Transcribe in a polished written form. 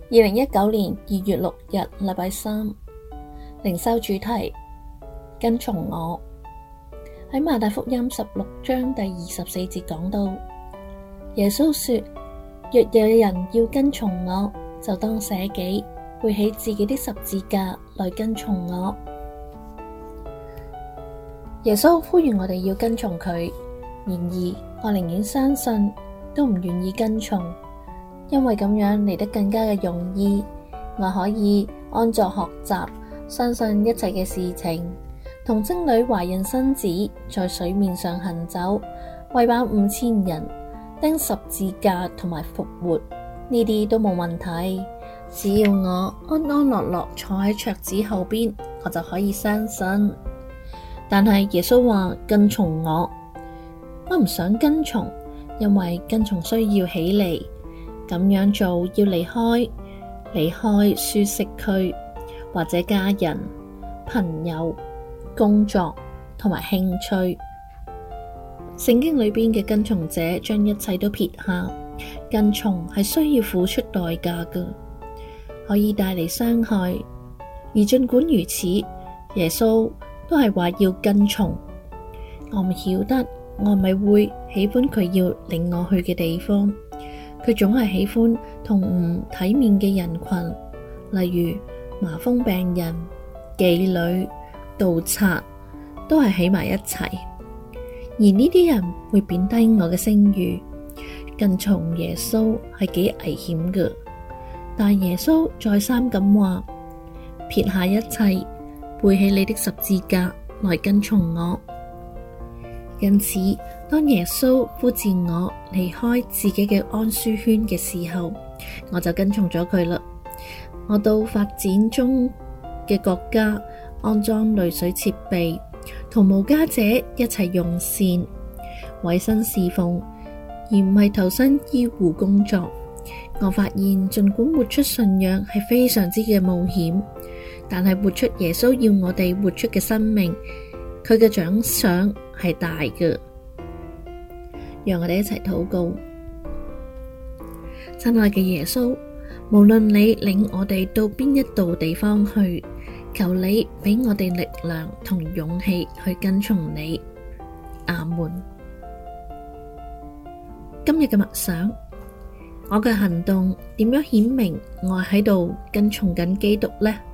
2019年2月6日禮拜三，靈修主題跟從我。喺馬太福音16章第24節講到，耶穌說：若有人要跟從我，就當捨己，背起自己的十字架來跟從我。耶穌呼籲我哋要跟從佢，然而我寧願相信，都唔願意跟從，因為咁樣嚟得更加嘅容易。我可以安坐學習，相信一切嘅事情，童貞女懷孕生子，在水面上行走，餵飽5000人，釘十字架同埋復活，呢啲都冇問題。只要我安安樂樂坐喺桌子後邊，我就可以相信。但係耶穌話跟從我，我唔想跟從，因為跟從需要起嚟，咁樣做要離開舒適區，或者家人、朋友、工作同埋興趣。聖經裏邊嘅跟從者將一切都撇下，跟從係需要付出代價嘅，可以帶嚟傷害。而盡管如此，耶穌都係話要跟從。我唔曉得我係咪會喜歡佢要領我去嘅地方。佢總係喜歡同唔體面嘅人群，例如麻風病人、妓女、盜賊，都係喺埋一齊。而呢啲人會貶低我嘅聲譽。跟從耶穌係幾危險嘅，但耶穌再三咁話：撇下一切，背起你的十字架來跟從我。因此，當耶穌呼召我離開自己嘅安舒圈嘅時候，我就跟從咗佢啦。我到發展中嘅國家安裝濾水設備，同無家者一齊用膳、委身侍奉，而唔係投身醫護工作。我發現盡管活出信仰係非常之嘅冒險，但係活出耶穌要我哋活出嘅生命，佢嘅獎賞係大嘅。讓我哋一齊禱告。親愛嘅耶穌，無論你領我哋到邊一度地方去，求你俾我哋力量同勇氣去跟從你。阿門。今日嘅默想，我嘅行動點樣顯明我喺度跟從緊基督呢？